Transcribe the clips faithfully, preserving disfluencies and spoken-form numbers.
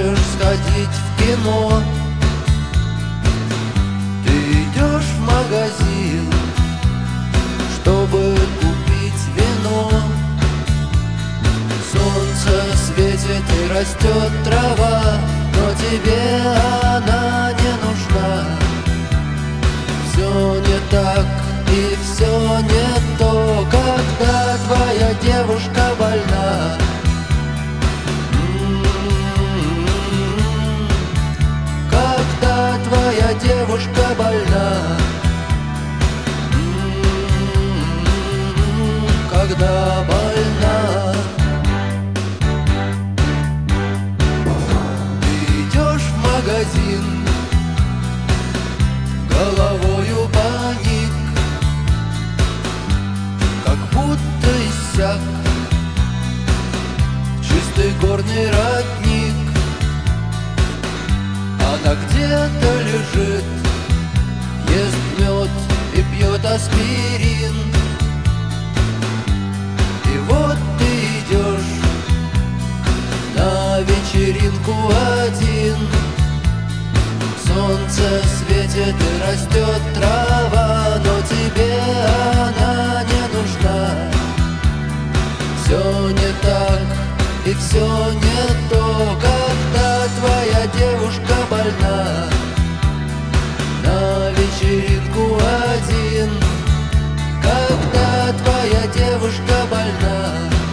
хочешь сходить в кино. Ты идешь в магазин, чтобы купить вино. Солнце светит и растет трава, но тебе она не нужна. Все не так и все не то, когда твоя девушка больна. Когда твоя девушка больна. Когда больна. Ты идешь в магазин, головою паник, как будто иссяк чистый горный родник. Она где-то лежит, ест мед и пьет аспирин. И вот ты идешь на вечеринку один. Солнце светит и растет трава, но тебе она не нужна. Все не так и все не то, когда твоя девушка больна. На вечеринку один. Когда твоя девушка больна.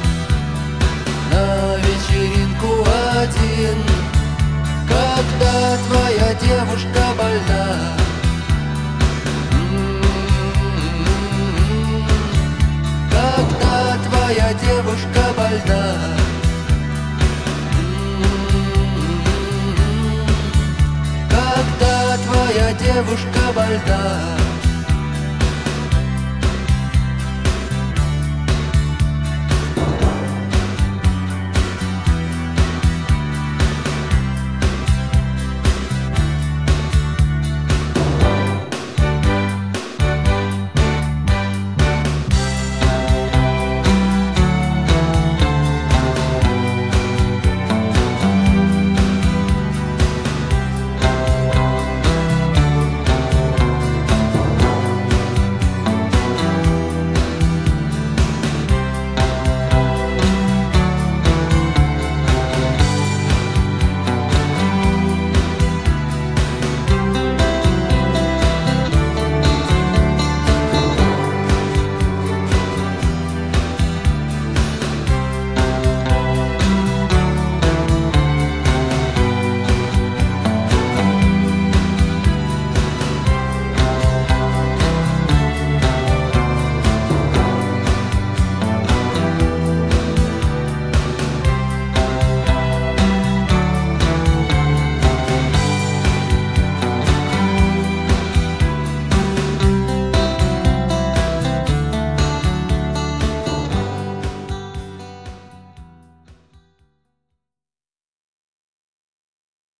На вечеринку один. Когда твоя девушка больна. Когда твоя девушка больна. Когда твоя девушка больна.